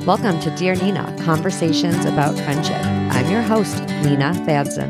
Welcome to Dear Nina, Conversations About Friendship. I'm your host, Nina Thadson.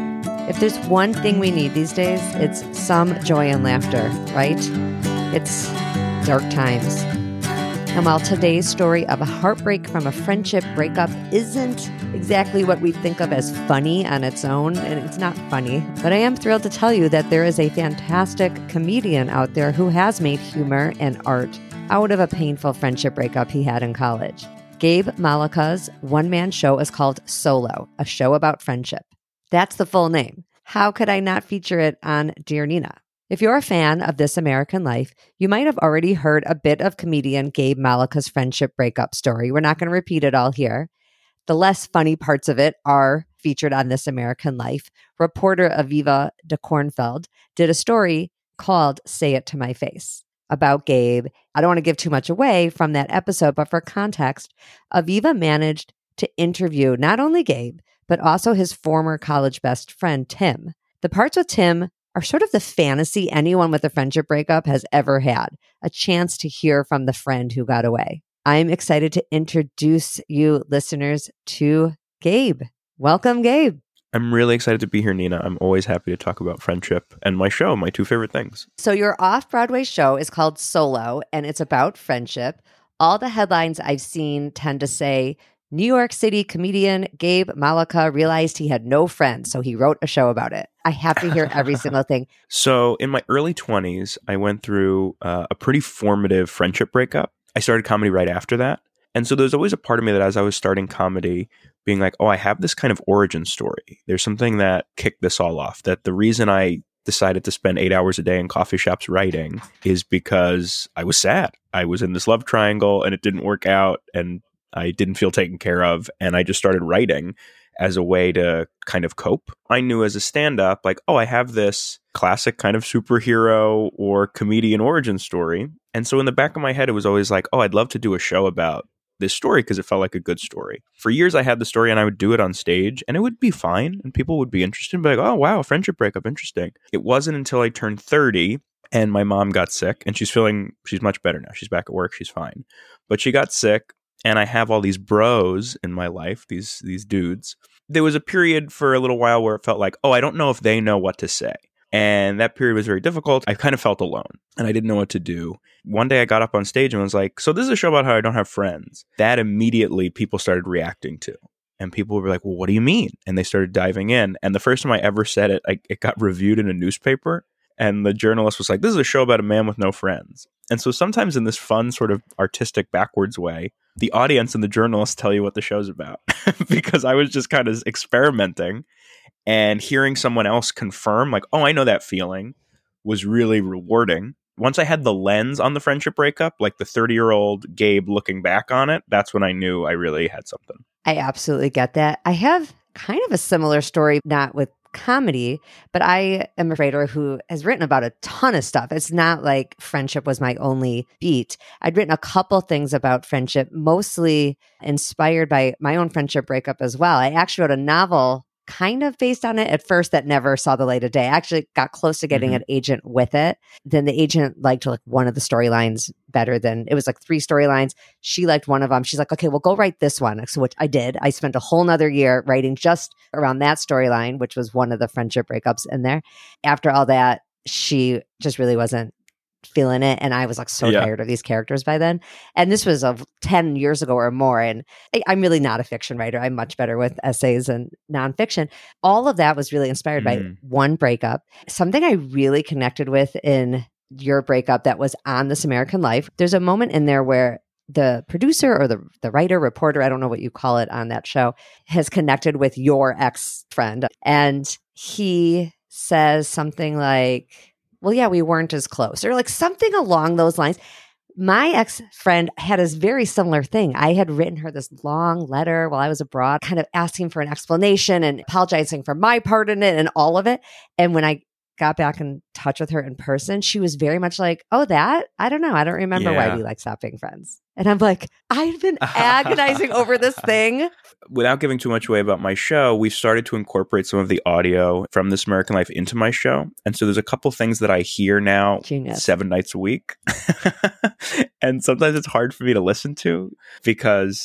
If there's one thing we need these days, it's some joy and laughter, right? It's dark times. And while today's story of a heartbreak from a friendship breakup isn't exactly what we think of as funny on its own, and it's not funny, but I am thrilled to tell you that there is a fantastic comedian out there who has made humor and art out of a painful friendship breakup he had in college. Gabe Malika's one-man show is called Solo, a show about friendship. That's the full name. How could I not feature it on Dear Nina? If you're a fan of This American Life, you might have already heard a bit of comedian Gabe Malika's friendship breakup story. We're not going to repeat it all here. The less funny parts of it are featured on This American Life. Reporter Aviva de Kornfeld did a story called Say It to My Face about Gabe. I don't want to give too much away from that episode, but for context, Aviva managed to interview not only Gabe, but also his former college best friend, Tim. The parts with Tim are sort of the fantasy anyone with a friendship breakup has ever had, a chance to hear from the friend who got away. I'm excited to introduce you listeners to Gabe. Welcome, Gabe. I'm really excited to be here, Nina. I'm always happy to talk about friendship and my show, my two favorite things. So your off-Broadway show is called Solo, and it's about friendship. All the headlines I've seen tend to say, New York City comedian Gabe Malika realized he had no friends, so he wrote a show about it. I have to hear every single thing. So in my early 20s, I went through a pretty formative friendship breakup. I started comedy right after that. And so there's always a part of me that as I was starting comedy, being like, oh, I have this kind of origin story. There's something that kicked this all off, that the reason I decided to spend 8 hours a day in coffee shops writing is because I was sad. I was in this love triangle and it didn't work out and I didn't feel taken care of. And I just started writing as a way to kind of cope. I knew as a stand-up, like, oh, I have this classic kind of superhero or comedian origin story. And so in the back of my head, it was always like, oh, I'd love to do a show about this story because it felt like a good story. For years, I had the story and I would do it on stage and it would be fine and people would be interested and be like, oh, wow, friendship breakup, interesting. It wasn't until I turned 30 and my mom got sick and she's much better now. She's back at work. She's fine. But she got sick and I have all these bros in my life, these dudes. There was a period for a little while where it felt like, oh, I don't know if they know what to say. And that period was very difficult. I kind of felt alone and I didn't know what to do. One day I got up on stage and was like, so this is a show about how I don't have friends. That immediately people started reacting to. And people were like, well, what do you mean? And they started diving in. And the first time I ever said it, it got reviewed in a newspaper. And the journalist was like, this is a show about a man with no friends. And so sometimes in this fun sort of artistic backwards way, the audience and the journalists tell you what the show's about. Because I was just kind of experimenting. And hearing someone else confirm, like, oh, I know that feeling, was really rewarding. Once I had the lens on the friendship breakup, like the 30-year-old Gabe looking back on it, that's when I knew I really had something. I absolutely get that. I have kind of a similar story, not with comedy, but I am a writer who has written about a ton of stuff. It's not like friendship was my only beat. I'd written a couple things about friendship, mostly inspired by my own friendship breakup as well. I actually wrote a novel kind of based on it at first that never saw the light of day. I actually got close to getting an agent with it. Then the agent liked like one of the storylines better than, it was like 3 storylines. She liked one of them. She's like, okay, well, go write this one. So which I did. I spent a whole nother year writing just around that storyline, which was one of the friendship breakups in there. After all that, she just really wasn't feeling it. And I was like so tired of these characters by then. And this was 10 years ago or more. And I'm really not a fiction writer. I'm much better with essays and nonfiction. All of that was really inspired by one breakup. Something I really connected with in your breakup that was on This American Life. There's a moment in there where the producer or the writer, reporter, I don't know what you call it on that show, has connected with your ex-friend. And he says something like, well, yeah, we weren't as close, or like something along those lines. My ex-friend had a very similar thing. I had written her this long letter while I was abroad, kind of asking for an explanation and apologizing for my part in it and all of it. And when I got back in touch with her in person, she was very much like, oh, that? I don't know. I don't remember why we like stop being friends. And I'm like, I've been agonizing over this thing. Without giving too much away about my show, we've started to incorporate some of the audio from This American Life into my show. And so there's a couple things that I hear now 7 nights a week. And sometimes it's hard for me to listen to because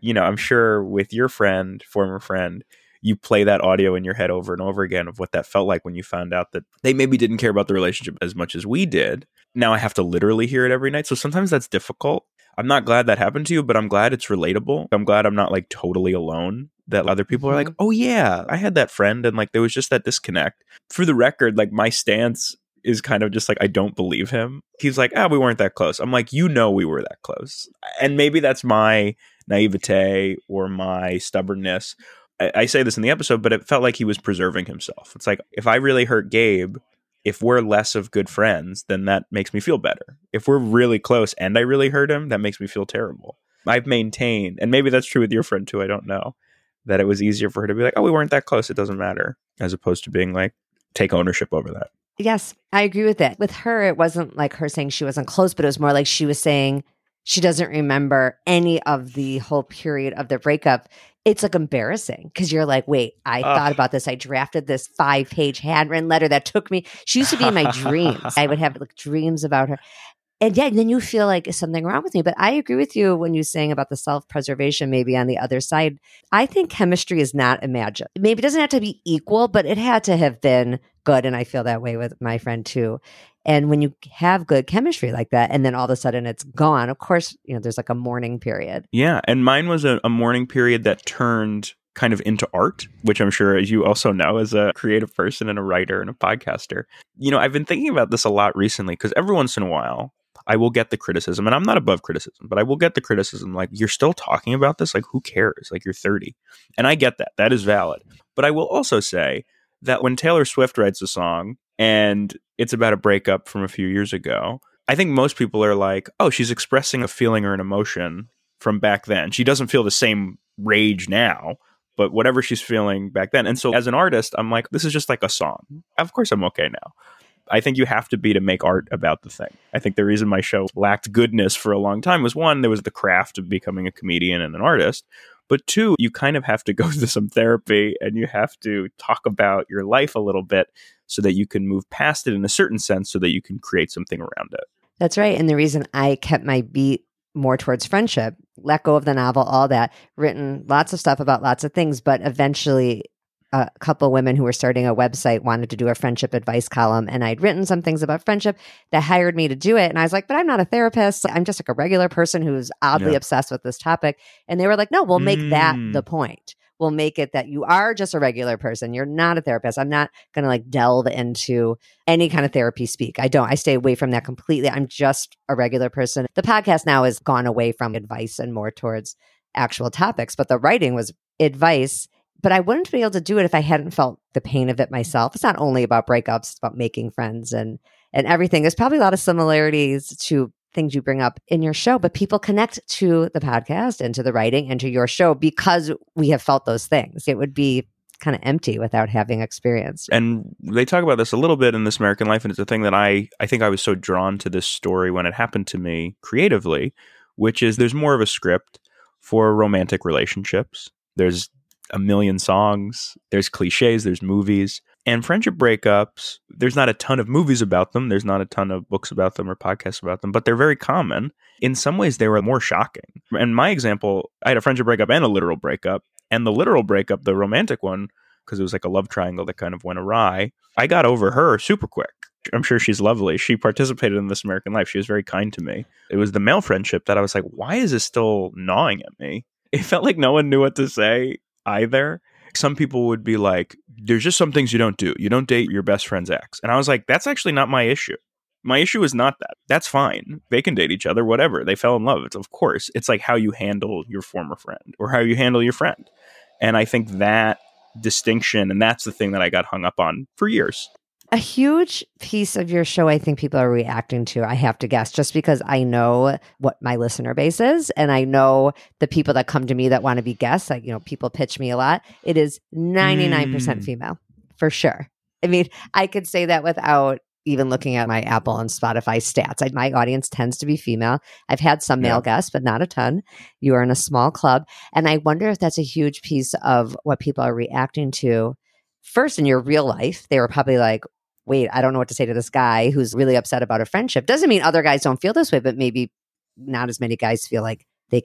I'm sure with your friend, former friend, you play that audio in your head over and over again of what that felt like when you found out that they maybe didn't care about the relationship as much as we did. Now I have to literally hear it every night. So sometimes that's difficult. I'm not glad that happened to you, but I'm glad it's relatable. I'm glad I'm not like totally alone, that other people are like, oh yeah, I had that friend and like there was just that disconnect. For the record, like my stance is kind of just like, I don't believe him. He's like, we weren't that close. I'm like, we were that close. And maybe that's my naivete or my stubbornness. I say this in the episode, but it felt like he was preserving himself. It's like, if I really hurt Gabe, if we're less of good friends, then that makes me feel better. If we're really close and I really hurt him, that makes me feel terrible. I've maintained, and maybe that's true with your friend too, I don't know, that it was easier for her to be like, we weren't that close, it doesn't matter, as opposed to being like, take ownership over that. Yes, I agree with that. With her, it wasn't like her saying she wasn't close, but it was more like she was saying she doesn't remember any of the whole period of the breakup. It's like embarrassing because you're like, wait, I thought about this. I drafted this 5-page handwritten letter that took me. She used to be in my dreams. I would have like dreams about her. And then you feel like is something wrong with me. But I agree with you when you're saying about the self-preservation, maybe on the other side. I think chemistry is not imagined. Maybe it doesn't have to be equal, but it had to have been good. And I feel that way with my friend too. And when you have good chemistry like that, and then all of a sudden it's gone, of course, there's like a mourning period. Yeah. And mine was a mourning period that turned kind of into art, which I'm sure, as you also know, as a creative person and a writer and a podcaster. I've been thinking about this a lot recently because every once in a while, I will get the criticism, and I'm not above criticism, but I will get the criticism like, you're still talking about this? Like, who cares? Like, you're 30. And I get that. That is valid. But I will also say that when Taylor Swift writes a song and it's about a breakup from a few years ago, I think most people are like, oh, she's expressing a feeling or an emotion from back then. She doesn't feel the same rage now, but whatever she's feeling back then. And so as an artist, I'm like, this is just like a song. Of course I'm okay now. I think you have to be to make art about the thing. I think the reason my show lacked goodness for a long time was, one, there was the craft of becoming a comedian and an artist. But two, you kind of have to go to some therapy and you have to talk about your life a little bit so that you can move past it in a certain sense so that you can create something around it. That's right. And the reason I kept my beat more towards friendship, let go of the novel, all that, written lots of stuff about lots of things, but eventually a couple women who were starting a website wanted to do a friendship advice column. And I'd written some things about friendship that hired me to do it. And I was like, but I'm not a therapist. I'm just like a regular person who's oddly obsessed with this topic. And they were like, no, we'll make that the point. We'll make it that you are just a regular person. You're not a therapist. I'm not going to like delve into any kind of therapy speak. I stay away from that completely. I'm just a regular person. The podcast now has gone away from advice and more towards actual topics, but the writing was advice. But I wouldn't be able to do it if I hadn't felt the pain of it myself. It's not only about breakups, it's about making friends and everything. There's probably a lot of similarities to things you bring up in your show, but people connect to the podcast and to the writing and to your show because we have felt those things. It would be kind of empty without having experienced. And they talk about this a little bit in This American Life, and it's a thing that I think I was so drawn to this story when it happened to me creatively, which is there's more of a script for romantic relationships. There's a million songs, there's cliches, there's movies, and friendship breakups. There's not a ton of movies about them. There's not a ton of books about them or podcasts about them, but they're very common. In some ways, they were more shocking. And my example, I had a friendship breakup and a literal breakup. And the literal breakup, the romantic one, because it was like a love triangle that kind of went awry, I got over her super quick. I'm sure she's lovely. She participated in This American Life. She was very kind to me. It was the male friendship that I was like, why is this still gnawing at me? It felt like no one knew what to say either. Some people would be like, there's just some things you don't do. You don't date your best friend's ex. And I was like, that's actually not my issue. My issue is not that. That's fine. They can date each other, whatever. They fell in love. It's, of course, it's like how you handle your former friend or how you handle your friend. And I think that distinction, and that's the thing that I got hung up on for years. A huge piece of your show I think people are reacting to, I have to guess, just because I know what my listener base is and I know the people that come to me that want to be guests, like, people pitch me a lot. It is 99% female, for sure. I mean, I could say that without even looking at my Apple and Spotify stats. My audience tends to be female. I've had some male guests, but not a ton. You are in a small club. And I wonder if that's a huge piece of what people are reacting to. First, in your real life, they were probably like, wait, I don't know what to say to this guy who's really upset about a friendship. Doesn't mean other guys don't feel this way, but maybe not as many guys feel like they can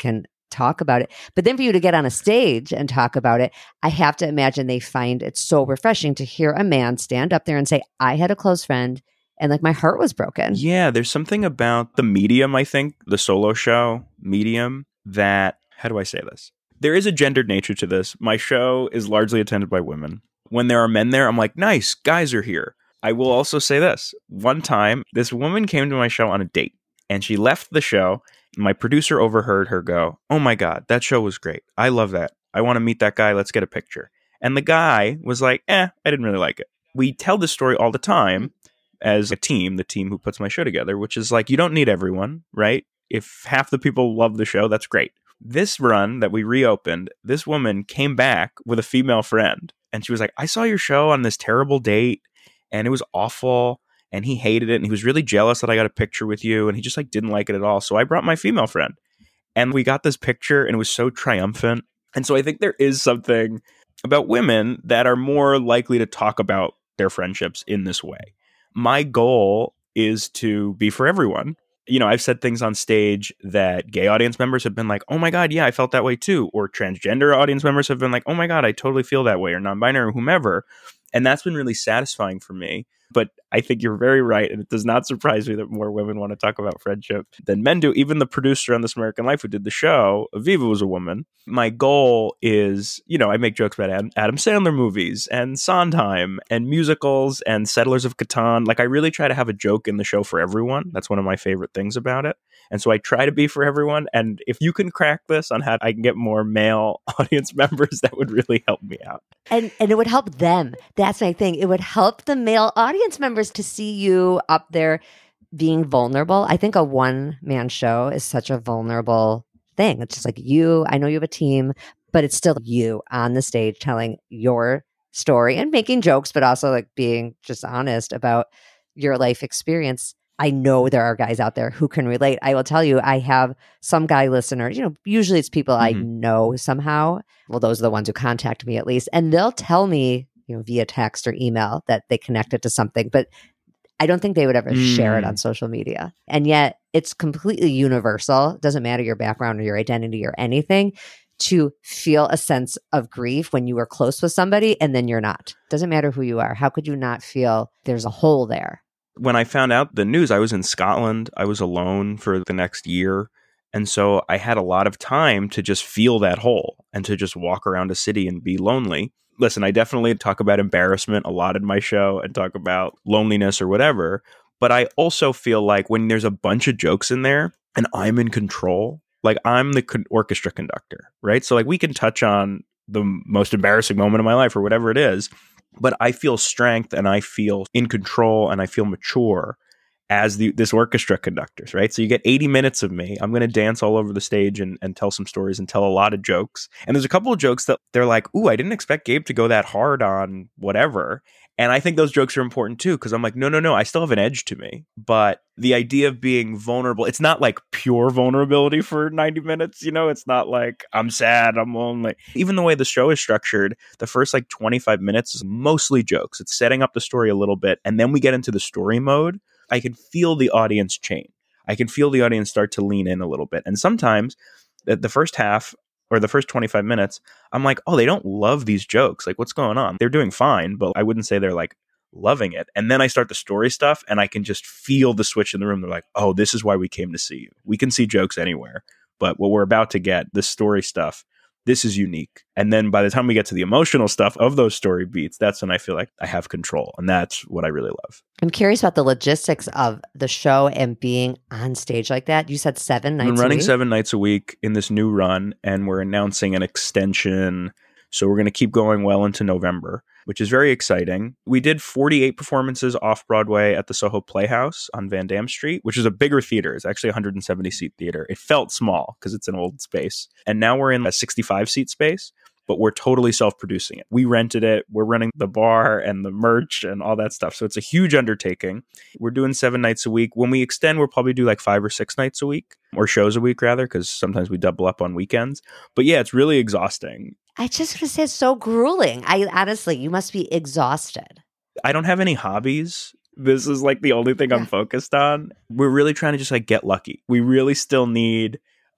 talk about it. But then for you to get on a stage and talk about it, I have to imagine they find it so refreshing to hear a man stand up there and say, I had a close friend and like my heart was broken. Yeah, there's something about the medium, I think, the solo show medium that, how do I say this? There is a gendered nature to this. My show is largely attended by women. When there are men there, I'm like, nice, guys are here. I will also say this. One time, this woman came to my show on a date and she left the show. My producer overheard her go, oh my God, that show was great. I love that. I want to meet that guy. Let's get a picture. And the guy was like, I didn't really like it. We tell this story all the time as a team, the team who puts my show together, which is like, you don't need everyone, right? If half the people love the show, that's great. This run that we reopened, this woman came back with a female friend and she was like, I saw your show on this terrible date and it was awful and he hated it and he was really jealous that I got a picture with you and he just like didn't like it at all. So I brought my female friend and we got this picture and it was so triumphant. And so I think there is something about women that are more likely to talk about their friendships in this way. My goal is to be for everyone. You know, I've said things on stage that gay audience members have been like, oh my God, yeah, I felt that way too. Or transgender audience members have been like, oh my God, I totally feel that way. Or non-binary or whomever. And that's been really satisfying for me. But I think you're very right. And it does not surprise me that more women want to talk about friendship than men do. Even the producer on This American Life who did the show, Aviva, was a woman. My goal is, you know, I make jokes about Adam Sandler movies and Sondheim and musicals and Settlers of Catan. Like I really try to have a joke in the show for everyone. That's one of my favorite things about it. And so I try to be for everyone. And if you can crack this on how I can get more male audience members, that would really help me out. And it would help them. That's my thing. It would help the male audience members to see you up there being vulnerable. I think a one-man show is such a vulnerable thing. It's just like you, I know you have a team, but it's still you on the stage telling your story and making jokes, but also like being just honest about your life experience. I know there are guys out there who can relate. I will tell you, I have some guy listeners, you know, usually it's people I know somehow. Well, those are the ones who contact me at least. And they'll tell me, you know, via text or email that they connected to something, but I don't think they would ever share it on social media. And yet it's completely universal. It doesn't matter your background or your identity or anything to feel a sense of grief when you are close with somebody and then you're not. Doesn't matter who you are. How could you not feel there's a hole there? When I found out the news, I was in Scotland. I was alone for the next year. And so I had a lot of time to just feel that hole and to just walk around a city and be lonely. Listen, I definitely talk about embarrassment a lot in my show and talk about loneliness or whatever. But I also feel like when there's a bunch of jokes in there and I'm in control, like I'm the orchestra conductor, right? So like we can touch on the most embarrassing moment of my life or whatever it is. But I feel strength and I feel in control and I feel mature as this orchestra conductors, right? So you get 80 minutes of me. I'm going to dance all over the stage and tell some stories and tell a lot of jokes. And there's a couple of jokes that they're like, ooh, I didn't expect Gabe to go that hard on whatever. And I think those jokes are important too, because I'm like, no, I still have an edge to me. But the idea of being vulnerable, it's not like pure vulnerability for 90 minutes. You know, it's not like I'm sad, I'm lonely. Even the way the show is structured, the first like 25 minutes is mostly jokes. It's setting up the story a little bit. And then we get into the story mode. I can feel the audience change. I can feel the audience start to lean in a little bit. And sometimes the first half or the first 25 minutes, I'm like, oh, they don't love these jokes. Like, what's going on? They're doing fine, but I wouldn't say they're like loving it. And then I start the story stuff and I can just feel the switch in the room. They're like, oh, this is why we came to see you. We can see jokes anywhere, but what we're about to get, this story stuff, this is unique. And then by the time we get to the emotional stuff of those story beats, that's when I feel like I have control. And that's what I really love. I'm curious about the logistics of the show and being on stage like that. You said 7 nights a week? I've been running 7 nights a week in this new run, and we're announcing an extension. So we're going to keep going well into November, which is very exciting. We did 48 performances off-Broadway at the Soho Playhouse on Van Dam Street, which is a bigger theater. It's actually a 170-seat theater. It felt small because it's an old space. And now we're in a 65-seat space, but we're totally self-producing it. We rented it. We're running the bar and the merch and all that stuff. So it's a huge undertaking. We're doing 7 nights a week. When we extend, we'll probably do like 5 or 6 nights a week, or shows a week rather, because sometimes we double up on weekends. But yeah, it's really exhausting. I just want to say it's so grueling. Honestly, you must be exhausted. I don't have any hobbies. This is like the only thing I'm focused on. We're really trying to just like get lucky. We really still need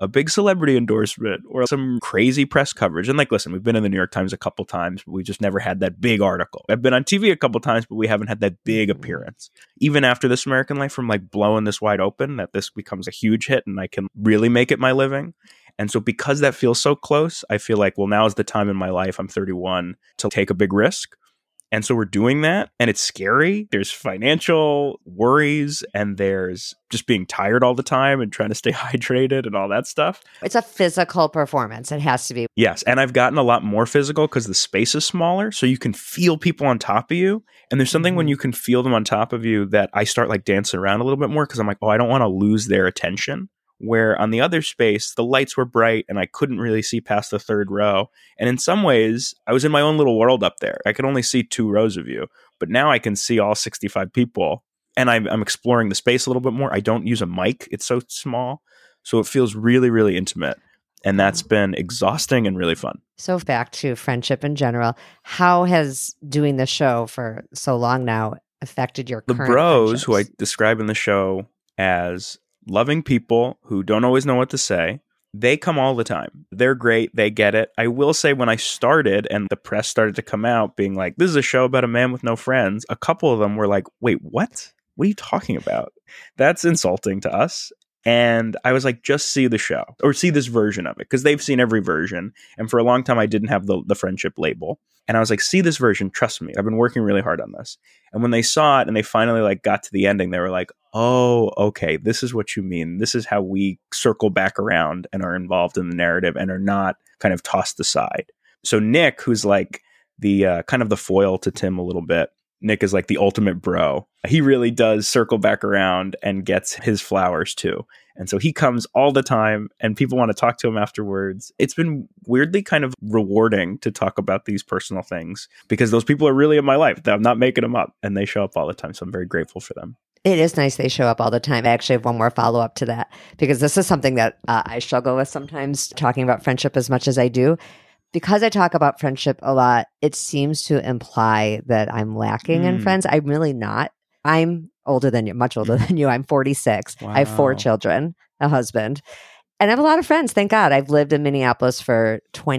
a big celebrity endorsement or some crazy press coverage. And like, listen, we've been in the New York Times a couple times, but we just never had that big article. I've been on TV a couple times, but we haven't had that big appearance. Even after This American Life, from like blowing this wide open, that this becomes a huge hit and I can really make it my living. And so because that feels so close, I feel like, well, now is the time in my life, I'm 31, to take a big risk. And so we're doing that, and it's scary. There's financial worries, and there's just being tired all the time and trying to stay hydrated and all that stuff. It's a physical performance. It has to be. Yes, and I've gotten a lot more physical because the space is smaller, so you can feel people on top of you. And there's something when you can feel them on top of you that I start like dancing around a little bit more because I'm like, oh, I don't want to lose their attention. Where on the other space, the lights were bright and I couldn't really see past the third row. And in some ways, I was in my own little world up there. I could only see 2 rows of you, but now I can see all 65 people. And I'm exploring the space a little bit more. I don't use a mic. It's so small. So it feels really, really intimate. And that's been exhausting and really fun. So back to friendship in general, how has doing the show for so long now affected your current bros, who I friendships? describe in the show as loving people who don't always know what to say, they come all the time. They're great. They get it. I will say when I started and the press started to come out being like, this is a show about a man with no friends, a couple of them were like, wait, what? What are you talking about? That's insulting to us. And I was like, just see the show or see this version of it because they've seen every version. And for a long time, I didn't have the friendship label. And I was like, see this version. Trust me. I've been working really hard on this. And when they saw it and they finally like got to the ending, they were like, oh, okay, this is what you mean. This is how we circle back around and are involved in the narrative and are not kind of tossed aside. So Nick, who's like the kind of the foil to Tim a little bit, Nick is like the ultimate bro. He really does circle back around and gets his flowers too. And so he comes all the time and people want to talk to him afterwards. It's been weirdly kind of rewarding to talk about these personal things because those people are really in my life. I'm not making them up and they show up all the time. So I'm very grateful for them. It is nice they show up all the time. I actually have one more follow-up to that because this is something that I struggle with sometimes talking about friendship as much as I do. Because I talk about friendship a lot, it seems to imply that I'm lacking in friends. I'm really not. I'm older than you, much older than you. I'm 46. Wow. I have 4 children, a husband, and I have a lot of friends. Thank God. I've lived in Minneapolis for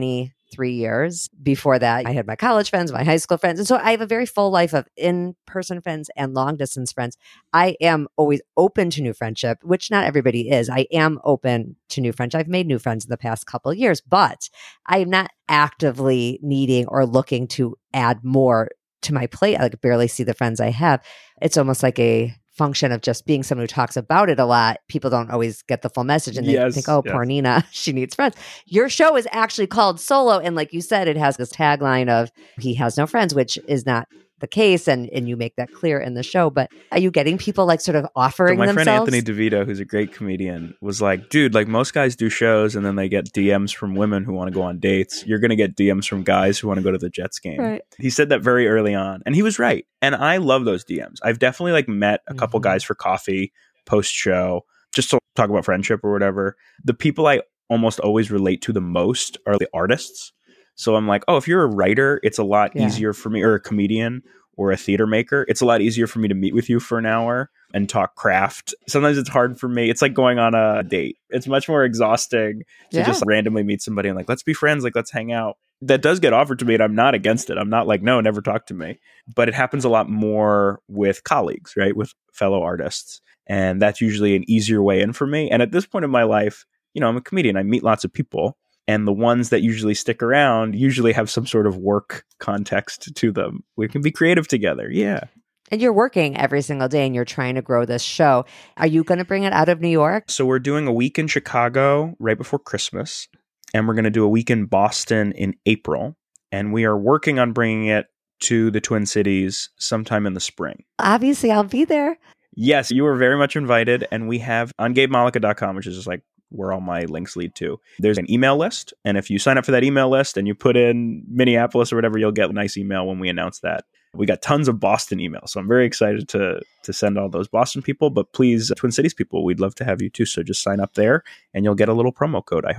23 years. Before that, I had my college friends, my high school friends. And so I have a very full life of in-person friends and long-distance friends. I am always open to new friendship, which not everybody is. I am open to new friends. I've made new friends in the past couple of years, but I am not actively needing or looking to add more to my plate. I barely see the friends I have. It's almost like a function of just being someone who talks about it a lot. People don't always get the full message and they think, oh, poor Nina, she needs friends. Your show is actually called Solo. And like you said, it has this tagline of he has no friends, which is not the case. And you make that clear in the show. But are you getting people like sort of offering my themselves? friend Anthony DeVito, who's a great comedian, was like, dude, like most guys do shows and then they get DMs from women who want to go on dates. You're going to get DMs from guys who want to go to the Jets game. Right. He said that very early on. And he was right. And I love those DMs. I've definitely like met a couple guys for coffee post show just to talk about friendship or whatever. The people I almost always relate to the most are the artists. So I'm like, oh, if you're a writer, it's a lot easier for me, or a comedian or a theater maker. It's a lot easier for me to meet with you for an hour and talk craft. Sometimes it's hard for me. It's like going on a date. It's much more exhausting to just randomly meet somebody and like, let's be friends. Like, let's hang out. That does get offered to me and I'm not against it. I'm not like, no, never talk to me. But it happens a lot more with colleagues, right? With fellow artists. And that's usually an easier way in for me. And at this point in my life, you know, I'm a comedian. I meet lots of people. And the ones that usually stick around usually have some sort of work context to them. We can be creative together. Yeah. And you're working every single day and you're trying to grow this show. Are you going to bring it out of New York? So we're doing a week in Chicago right before Christmas. And we're going to do a week in Boston in April. And we are working on bringing it to the Twin Cities sometime in the spring. Obviously, I'll be there. Yes, you are very much invited. And we have on GabeMalika.com, which is just like where all my links lead to. There's an email list. And if you sign up for that email list and you put in Minneapolis or whatever, you'll get a nice email when we announce that. We got tons of Boston emails. So I'm very excited to send all those Boston people. But please, Twin Cities people, we'd love to have you too. So just sign up there and you'll get a little promo code, I hope.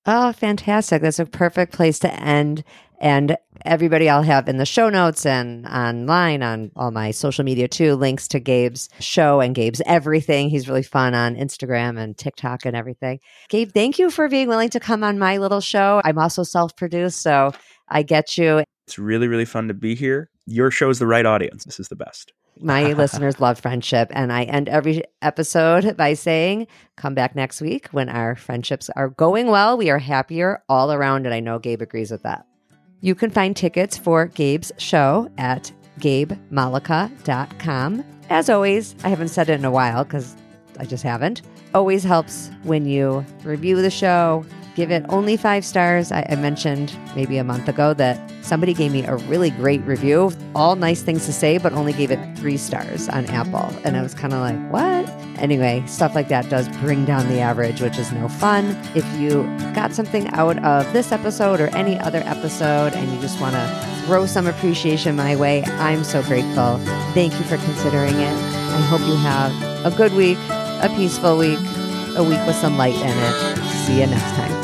Oh, fantastic. That's a perfect place to end. And everybody, I'll have in the show notes and online on all my social media too, links to Gabe's show and Gabe's everything. He's really fun on Instagram and TikTok and everything. Gabe, thank you for being willing to come on my little show. I'm also self-produced, so I get you. It's really, really fun to be here. Your show is the right audience. This is the best. My listeners love friendship. And I end every episode by saying, come back next week when our friendships are going well. We are happier all around. And I know Gabe agrees with that. You can find tickets for Gabe's show at gabemalika.com. As always, I haven't said it in a while because I just haven't. Always helps when you review the show. Give it only 5 stars. I mentioned maybe a month ago that somebody gave me a really great review, all nice things to say, but only gave it 3 stars on Apple. And I was kind of like, what? Anyway, stuff like that does bring down the average, which is no fun. If you got something out of this episode or any other episode and you just want to throw some appreciation my way, I'm so grateful. Thank you for considering it. I hope you have a good week, a peaceful week, a week with some light in it. See you next time.